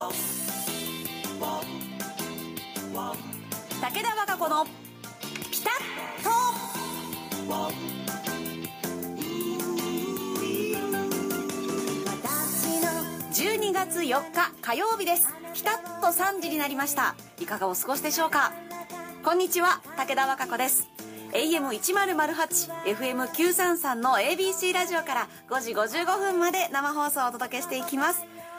武田和歌子のピタッと12月4日火曜日です。ピタッと3時になりました。いかがお過ごしでしょうか。こんにちは、武田和歌子です。 AM1008 FM933 の ABC ラジオから5時55分まで生放送をお届けしていきます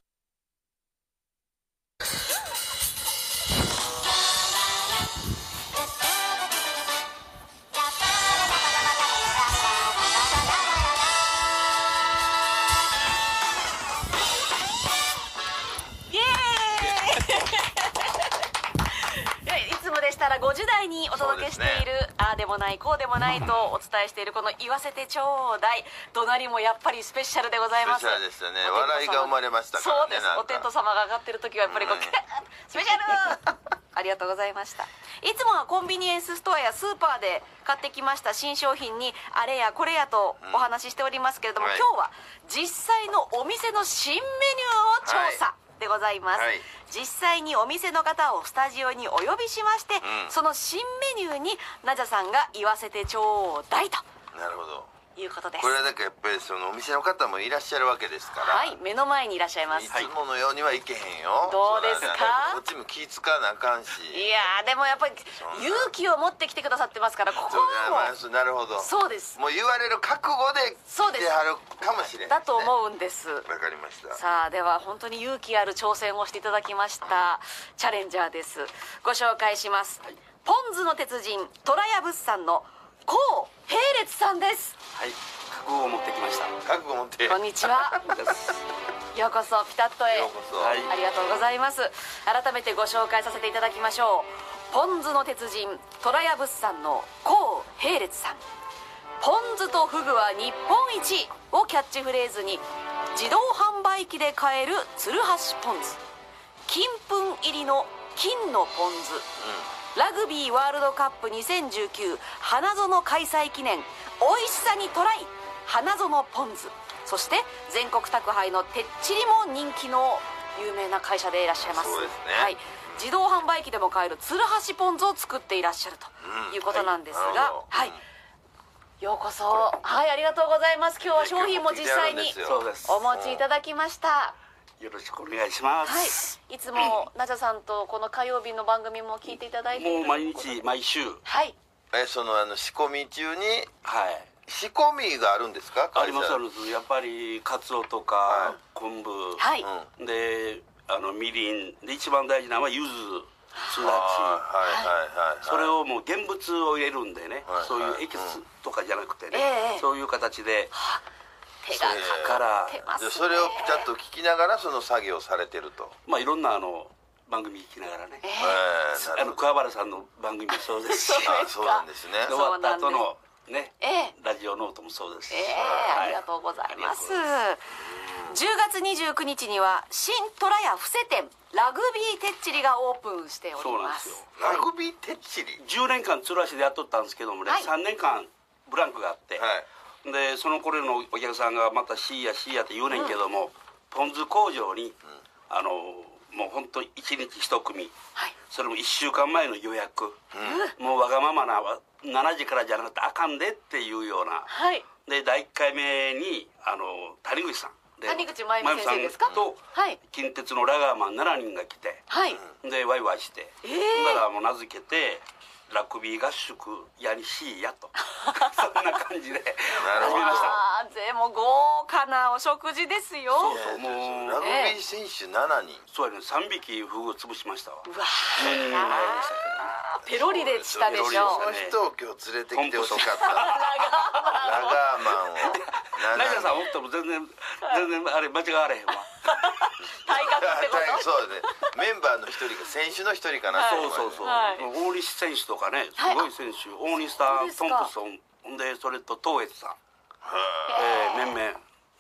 。5時台にお届けしている、ああでもないこうでもないとお伝えしているこの言わせてちょうだい、隣もやっぱりスペシャルでございます。 スペシャルでしたね。笑いが生まれましたからね。 そうです。お天道様が上がってる時はやっぱりこう、スペシャルありがとうございました。いつもはコンビニエンスストアやスーパーで買ってきました新商品にあれやこれやとお話ししておりますけれども、今日は実際のお店の新メニューを調査、でございます、実際にお店の方をスタジオにお呼びしまして、その新メニューにナジャさんが言わせてちょうだいと。なるほど、いうことです。 これはだけやっぱりそのお店の方もいらっしゃるわけですから、 はい、目の前にいらっしゃいます。 いつものようにはいけへんよ。 どうですか。 こっちも気使わなあかんし。 いやでもやっぱり勇気を持ってきてくださってますから、ここはもうなるほど、 そうです。 もう言われる覚悟で来てはるかもしれない、 だと思うんです。 わかりました。 さあでは本当に勇気ある挑戦をしていただきましたチャレンジャーです。ご紹介します、ポン酢の鉄人虎屋物産の高平烈さんです。 はい、覚悟を持ってきました。 覚悟を持って。 こんにちはようこそピタッとへ。 ようこそ、 ありがとうございます。改めてご紹介させていただきましょう。ポン酢の鉄人虎屋物産の高平烈さん。ポン酢とフグは日本一をキャッチフレーズに自動販売機で買えるツルハシポン酢、金粉入りの金のポン酢、ラグビーワールドカップ2019花園開催記念おいしさにトライ花園ポン酢、そして全国宅配のてっちりも人気の有名な会社でいらっしゃいます。 そうですね、 はい、自動販売機でも買えるツルハシポン酢を作っていらっしゃるということなんですが、はい、ようこそ。はい、ありがとうございます。今日は商品も実際にお持ちいただきました。 よろしくお願いします。 はい、いつもナジャさんとこの火曜日の番組も聞いていただいている。 もう毎日毎週。 はい。 その仕込み中に、 はい。 仕込みがあるんですか。 ありますあるんです。やっぱりカツオとか昆布、 はい、 でみりんで一番大事なのは柚子、すだち、それをもう現物を入れるんでね、そういうエキスとかじゃなくてね、そういう形で。 手がかかってますね。 それをピタッと聞きながらその作業されてると。 まあいろんな番組聞きながらね、桑原さんの番組もそうですし、 そうなんですね。 終わった後のね、ラジオノートもそうですし、 ありがとうございます。10月29日には新虎屋布施店ラグビーてっちりがオープンしております。 ラグビーてっちり 10年間鶴橋でやっとったんですけどもね、3年間ブランクがあって、でその頃のお客さんがまたシーやって言うねんけども、ポン酢工場にもう本当1日1組、それも1週間前の予約、もうわがままな7時からじゃなくてあかんでっていうような、で第1回目に谷口さん、 谷口真由美先生ですかと近鉄のラガーマン7人が来て、でワイワイして、だからもう名付けてラグビー合宿やりしいやとそんな感じで始めました。 でも豪華なお食事ですよ。 そうもうラグビー選手7人、 そうやね、3匹フグ潰しましたわ。 うわペロリでしたでしょ。その人を今日連れてきてほしかった。ラガーマンをナジャさんおっても全然あれ間違われへんわ。 体格ってこと。 そうね、メンバーの一人が選手の一人かな。 そう大西選手とかね、すごい選手、大西さん、トンプソン、ほんでそれと東越さん、面々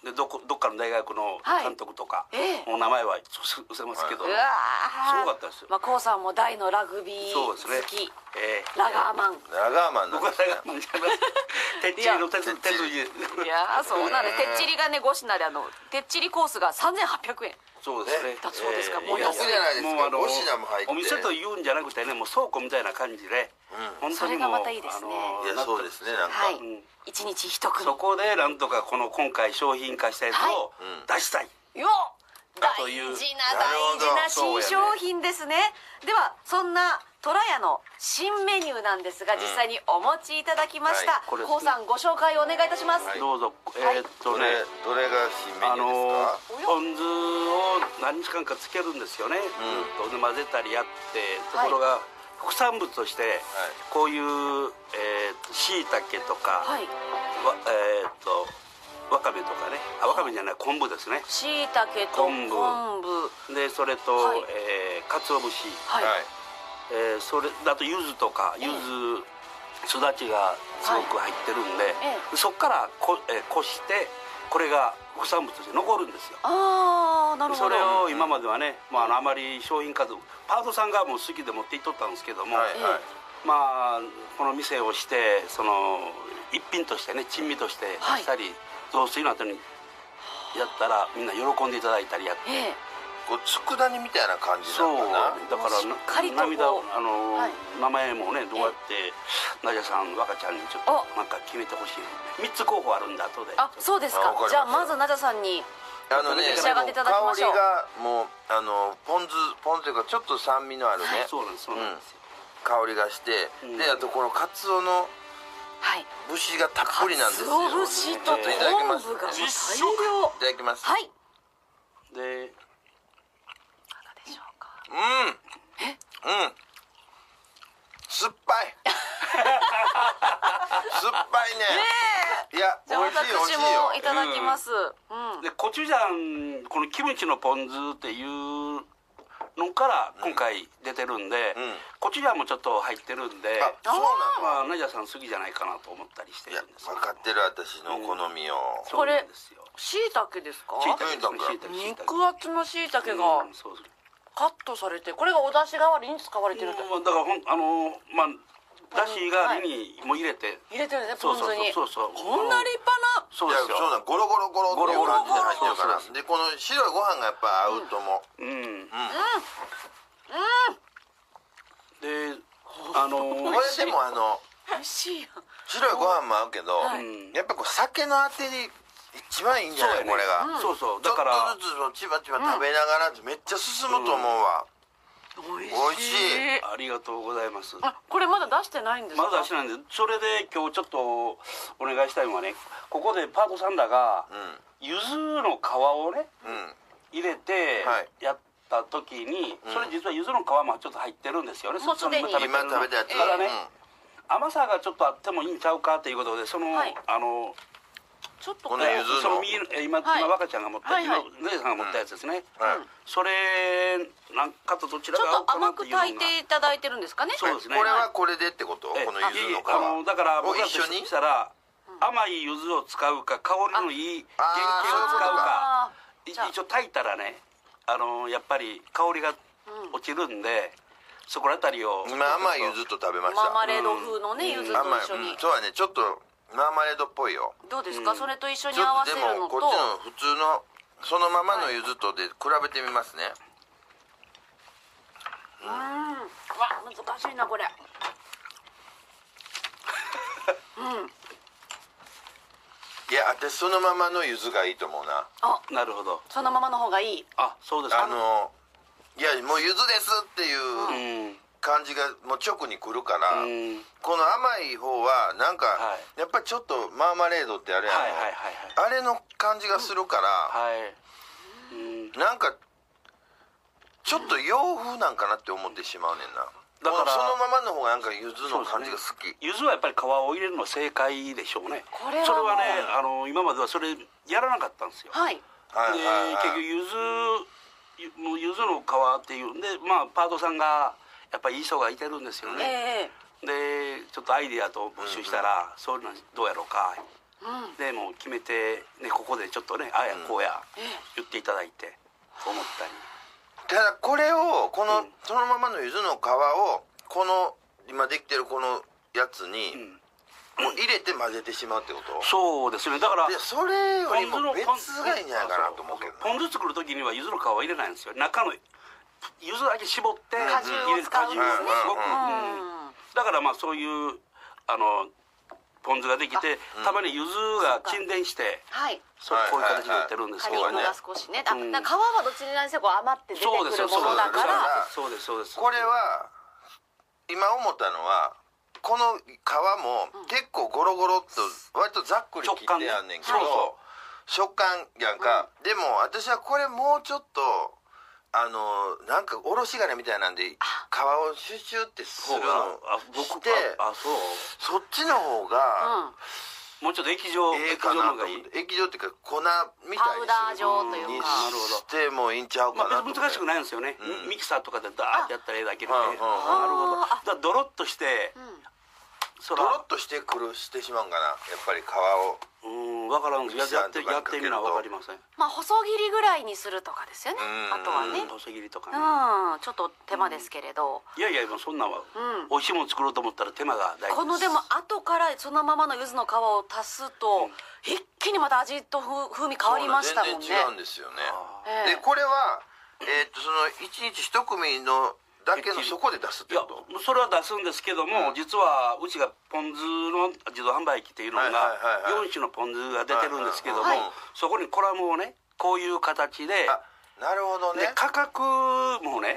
でどっかの大学の監督とか、もう名前は伏せますけど、すごかったですよ。 まあコウさんも大のラグビー好き、ラガーマン。 ラガーマンなん僕はですね。 ラガーマンじゃない。てっちりの手筋。 いやそうなんです。てっちりがね5品でてっちりコースが3800円。 そうですね。 だそうですか。もう安いじゃないですか。5品も入って。 お店と言うんじゃなくてね、もう倉庫みたいな感じで、本当にもうそれがまたいいですね。 いやそうですね、なんか。 一日一組。 そこでなんとかこの今回商品化したやつを出したい。 よっ。大事な新商品ですね。ではそんなとらやの新メニューなんですが、実際にお持ちいただきました。コウさんご紹介をお願いいたします。 どうぞ。 どれが新メニューですか？ ポン酢を何日間かつけるんですよね。で混ぜたりやって、ところが副産物としてこういうしいたけとかわかめとかね、わかめじゃない、昆布ですね。 しいたけと昆布で、それとかつお節、それだと柚子とか柚子すだちがすごく入ってるんで、そこからこしてこれが副産物として残るんですよ。 ああ、なるほど。 それを今まではね、あまり商品数パートさんがもう好きで持っていっとったんですけども、まあこの店をしてその一品としてね、珍味としてしたり、雑炊の後にやったらみんな喜んでいただいたりやって、 こう佃煮みたいな感じなのかな。 だから涙名前もね、どうやってナジャさん、若ちゃんにちょっとなんか決めてほしい。3つ候補あるんで後で。 あ、そうですか。じゃあまずナジャさんに召し上がっていただきましょう。 香りがもうポン酢というかちょっと酸味のあるね、 そうなんですよ。 香りがして、であとこのカツオの節がたっぷりなんですよ。 カツオ節と昆布が大量。 いただきます。 はい。 で、 でしょうか。 酸っぱい。酸っぱいね。いや、 じゃあ私もいただきます。 でコチュジャン、このキムチのポン酢っていうのから今回出てるんで、コチュジャンもちょっと入ってるんで、 そうなの。 ナジャさん好きじゃないかなと思ったりしてるんですけど。 分かってる、私の好みを。 これしいたけですか？肉厚のしいたけがカットされて、これがお出汁代わりに使われてるって。 だからだし代わりにも入れてるんですね、ポン酢に。 そうそう、 こんな立派な。 そうですよ。 そうだ、ゴロゴロゴロっていう感じで入ってるから。でこの白いご飯がやっぱ合うと思う。 でこれでも美味しいよ。 白いご飯も合うけど、やっぱこう酒のあてに一番いいんじゃない、これが。 そうそう、 だからちょっとずつちばちば食べながらめっちゃ進むと思うわ。 美味しい。 ありがとうございます。 これまだ出してないんですか？ まだ出してないんで、それで今日ちょっとお願いしたいのはね、ここでパートさんらが柚子の皮をね入れてやった時に、それ実は柚子の皮もちょっと入ってるんですよね。 もうすでに今食べたやつだからね、甘さがちょっとあってもいいんちゃうかっていうことで、そのちょっとこの柚子の今若ちゃんが持った姉さんが持ったやつですね。それなんかとどちらが合うかなっていうのが。 ちょっと甘く炊いていただいてるんですかね。 そうですね。これはこれでってこと？この柚子の皮だから僕が一緒にしたら甘い柚子を使うか香りのいい原型を使うか、一応炊いたらね、やっぱり香りが落ちるんで、そこら辺りを今甘い柚子と食べました。 マーマレード風のね、柚子と一緒に。 そうだね、ちょっとマーマレードっぽいよ。 どうですか、それと一緒に合わせるのと。 でもこっちの普通のそのままの柚子とで比べてみますね。 難しいなこれ。 いや、私そのままの柚子がいいと思うな。 なるほど。 そのままの方がいい。 そうですか。 いや、もう柚子ですっていう感じがもう直に来るから、この甘い方はなんかやっぱりちょっとマーマレードってあれやの、あれの感じがするから、なんかちょっと洋風なんかなって思ってしまうねんな。だからそのままの方がなんか柚子の感じが好き。 柚子はやっぱり皮を入れるのは正解でしょうね。それはね、今まではそれやらなかったんですよ。で結局柚子の皮っていうんで、パートさんがやっぱりいい人がいてるんですよね。でちょっとアイディアと募集したら、そういうのどうやろうか。 でもう決めて、ね、ここでちょっとねああやこうや言っていただいて思ったり。 ただこれをそのままの柚子の皮をこの今できてるこのやつにもう入れて混ぜてしまうってこと？ そうですね。だからそれよりも別がいいんじゃないかなと思うけど、 ポン酢作る時には柚子の皮は入れないんですよ。中の柚子だけ絞って果汁を使うんですね。 すごく、だからまあそういうポン酢ができて、たまに柚子が沈殿して、こういう形になってるんですけどね。 果肉が少しね。皮はどちらにせよ余って出てくるものだから。 そうですそうです。 これは今思ったのはこの皮も結構ゴロゴロっと割とざっくり切ってやんねんけど、食感やんか。でも私はこれもうちょっとなんかおろし金みたいなんで皮をシュシュってするのしてそっちの方がもうちょっと液状かなと思って、液状っていうか粉みたいにパウダー状というかしてもいいんちゃうかなと。 難しくないんですよね。ミキサーとかでダーってやったらええだけで。なるほど。だからドロッとしてドロッとしてしまうんかな、やっぱり皮を。 分からん。やってみな分かりません。 まあ細切りぐらいにするとかですよね。あとはね細切りとかね、 ちょっと手間ですけれど。 いやいや、そんなんは美味しいもの作ろうと思ったら手間が大事です。 このでも後からそのままの柚子の皮を足すと一気にまた味と風味変わりましたもんね。 全然違うんですよね。でこれはその1日1組のだけのそこで出すってこと？ いや、それは出すんですけども、実はうちがポン酢の自動販売機っていうのが4種のポン酢が出てるんですけども、そこにコラムをねこういう形で、 なるほどね。 で価格もね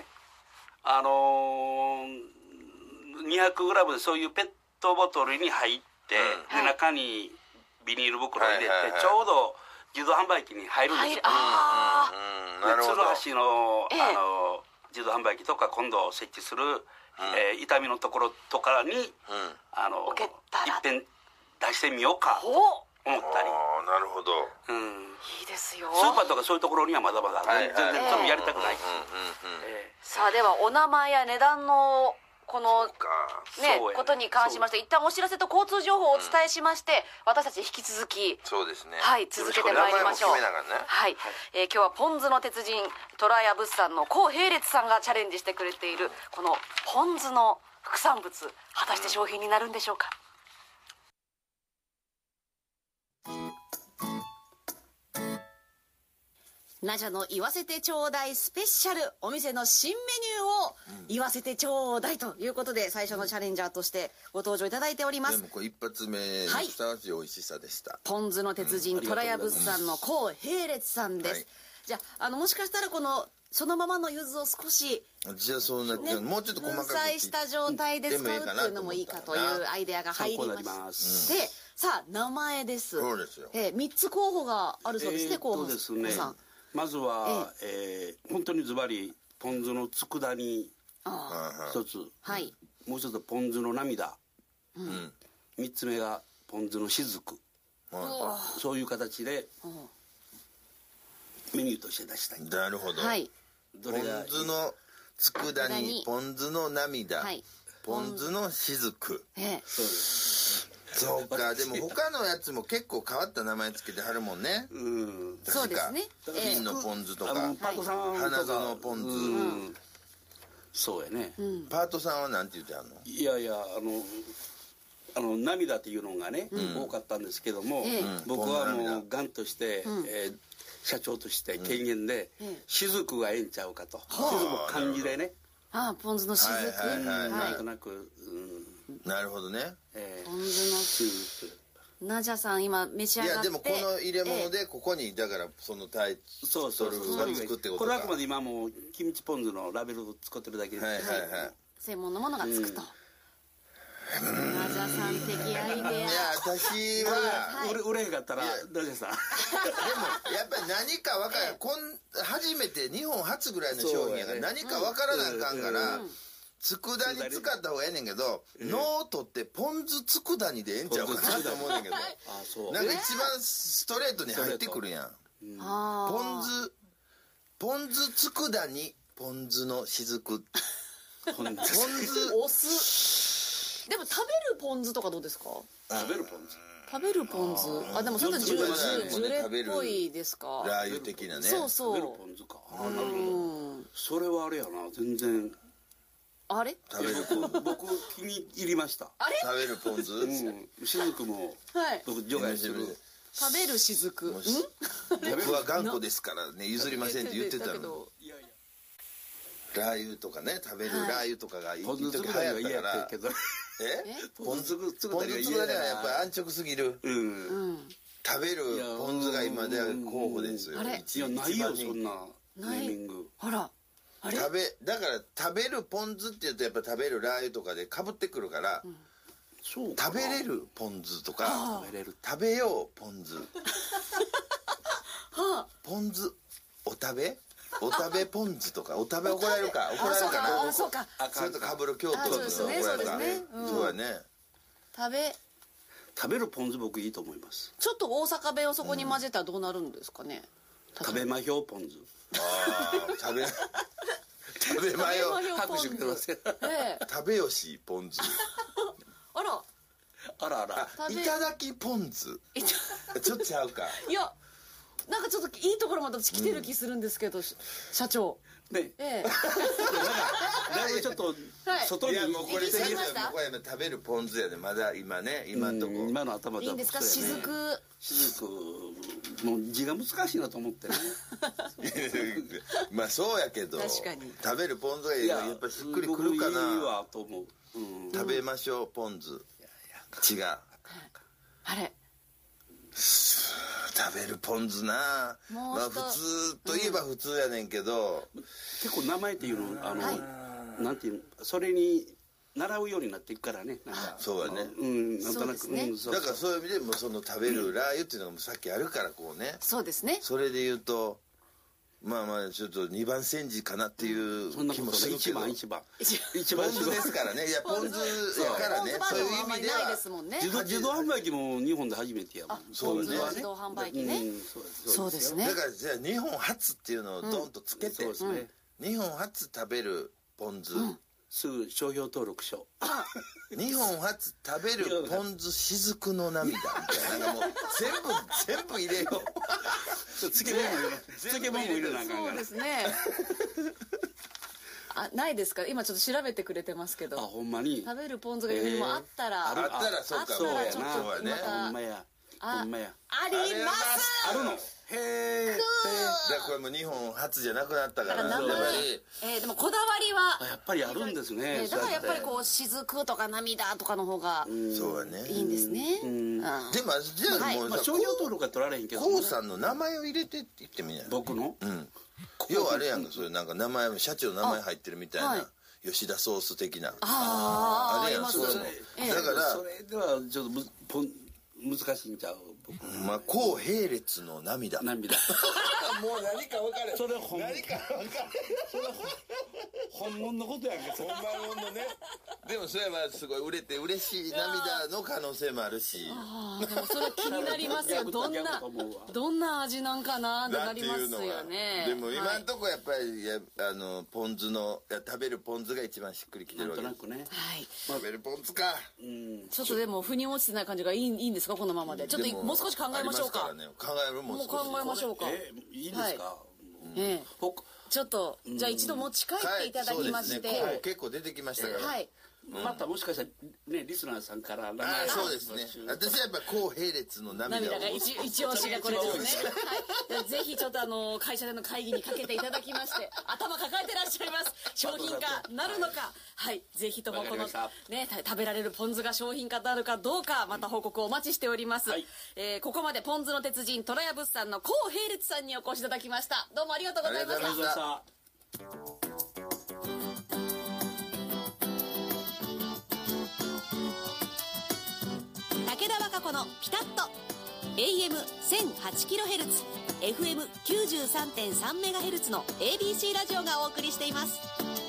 200g でそういうペットボトルに入って、で中にビニール袋入れてちょうど自動販売機に入るんですよ。鶴橋の自動販売機とか今度設置する痛みのところとかにいっぺん出してみようかと思ったり。 なるほど。 いいですよ。 スーパーとかそういうところにはまだまだ全然多分やりたくない。 さあではお名前や値段のこのねことに関しまして一旦お知らせと交通情報をお伝えしまして、私たち引き続きそうですね、 続けてまいりましょう。今日はポン酢の鉄人虎屋物産の高平烈さんがチャレンジしてくれているこのポン酢の副産物、果たして商品になるんでしょうか。ナジャの言わせてちょうだいスペシャル、お店の新メニューを言わせてちょうだいということで、最初のチャレンジャーとしてご登場いただいております。 でもこれ一発目にふさわしい美味しさでした。 ポン酢の鉄人虎屋物産の高平烈さんです。じゃあもしかしたらそのままの柚子を少しじゃあそうなって、もうちょっと細かく粉砕した状態で使うっていうのもいいかというアイデアが入りまして、さあ名前です。 そうですよ。 3つ候補があるそうですね。候補さん、 まずは本当にズバリポン酢の佃煮一つ、もう一つポン酢の涙、3つ目がポン酢の雫、そういう形でメニューとして出したい。 なるほど。ポン酢の佃煮、ポン酢の涙、ポン酢の雫。そうか。でも他のやつも結構変わった名前つけてはるもんね。 そうですね。 金のポン酢とか花園ポン酢。 そうやね。 パートさんはなんて言ってはんの？ いやいや、涙っていうのがね多かったんですけども、僕はもうガンとして社長として権限で雫がええんちゃうかと。雫も漢字でね。 ポン酢の雫。 なんとなく。 なるほどね。 ポン酢の雫。ナジャさん今召し上がって。 いやでもこの入れ物でここにだからそのタイトルがつくってことか。 これはあくまで今もうキムチポン酢のラベルを使ってるだけです。 専門のものがつくと。ナジャさん的アイデア。いや私は売れへんかったらナジャさん。でもやっぱり何か分からん。初めて日本初ぐらいの商品やから何か分からなあかんから。佃煮使った方がええねんけど、脳を取ってポン酢佃煮でええんちゃうかなと思うねんけど、なんか一番ストレートに入ってくるやん。ポン酢佃煮、ポン酢の雫。ポン酢お酢。でも食べるポン酢とかどうですか？ 食べるポン酢。 食べるポン酢。でもそれとジュレっぽいですか。 ラー油的なね。 そうそう。 食べるポン酢か。なるほど。それはあれやな、全然。 あれ？ 食べるポン酢。 僕気に入りました。 あれ？ 食べるポン酢？ 雫も僕除外する。 食べる雫。僕は頑固ですからね、譲りませんって言ってたの。ラー油とかね、食べるラー油とかが一時流行ったから。ポン酢作ったりはやっぱり安直すぎる。食べるポン酢が今では候補ですよ。 いやないよそんなネーミング。 あら。 だから食べるポン酢って言うとやっぱ食べるラー油とかでかぶってくるから、食べれるポン酢とか食べようポン酢。ポン酢お食べポン酢とか、お食べ怒られるかな。 そうか。 それとかぶる京都とか怒られるか。そうやね。 食べるポン酢僕いいと思います。 ちょっと大阪弁をそこに混ぜたらどうなるんですかね。 食べまひょうポン酢。 食べまよ拍手くれません。 食べよしポン酢。 あらいただきポン酢。ちょっとちゃうか。 いやなんかちょっといいところまで来てる気するんですけど、社長ねだいぶちょっと外にもうこれ食べるポン酢やね。まだ今ね、今んとこ今の頭でいいんですか。雫もう字が難しいなと思ってね。 まあそうやけど、 確かに食べるポン酢がやっぱしっくりくるかな。 いいわと思う。 食べましょうポン酢。違う。 あれ食べるポン酢な。まあ普通といえば普通やねんけど、 結構名前っていうのなんていうの、それに習うようになっていくからね。 そうやね。 なんとなく。 だからそういう意味でもその食べるラー油っていうのがさっきあるからこうね。 そうですね。 それで言うとまあちょっと2番煎じかなっていう気もするけど。 一番ポン酢ですからね。いやポン酢やからね。そういう意味では自動販売機も日本で初めてやもん。 そうね。 自動販売機ね。そうですね。 だからじゃあ日本初っていうのをドンとつけて、日本初食べるポン酢。 すぐ商標登録書。 日本初食べるポン酢雫の涙みたいな。もう全部入れよう。 漬物も入れなあかんから。 そうですね。ないですか。今ちょっと調べてくれてますけど。 ほんまに。 食べるポン酢が世にもあったら。 そうか。 そうやな。ほんまや。 あります。 あるの。へえ。 だからこれも日本初じゃなくなったから。 でもこだわりはやっぱりあるんですね。 だからやっぱりこう雫とか涙とかの方がそうやね。 いいんですね。 でもじゃあもう商標登録は取られへんけど。 コウさんの名前を入れてって言ってみない。 僕の？ 要はあれやんか、それなんか名前社長の名前入ってるみたいな。吉田ソース的な。 あれやん。だからそれではちょっと難しいんちゃう。 まあ高並列の涙。もう何か分かる。 それ本物のことやんか。 本物のね。でもそれはすごい売れて嬉しい涙の可能性もあるし。 でもそれ気になりますよ。どんな味なんかなってなりますよね。 でも今んとこやっぱりポン酢の食べるポン酢が一番しっくりきてるわけ。 なんとなくね。 食べるポン酢か。 ちょっとでも腑に落ちてない感じがいいんですか、このままで。ちょっともう少し考えましょうか。 考えるもん。 もう考えましょうか。 いいですか。 ちょっとじゃあ一度持ち帰っていただきまして。 結構出てきましたから。 またもしかしたらねリスナーさんからそうですね。私はやっぱ高並列の涙が一押しがこれですね。ぜひちょっと会社での会議にかけていただきまして頭抱えてらっしゃいます。商品化なるのか、ぜひともこのね食べられるポン酢が商品化なるかどうかまた報告をお待ちしております。ここまでポン酢の鉄人虎屋物産の高並列さんにお越しいただきました。どうもありがとうございました。武田和歌子のピタッと AM1008kHz FM93.3MHz の ABC ラジオがお送りしています。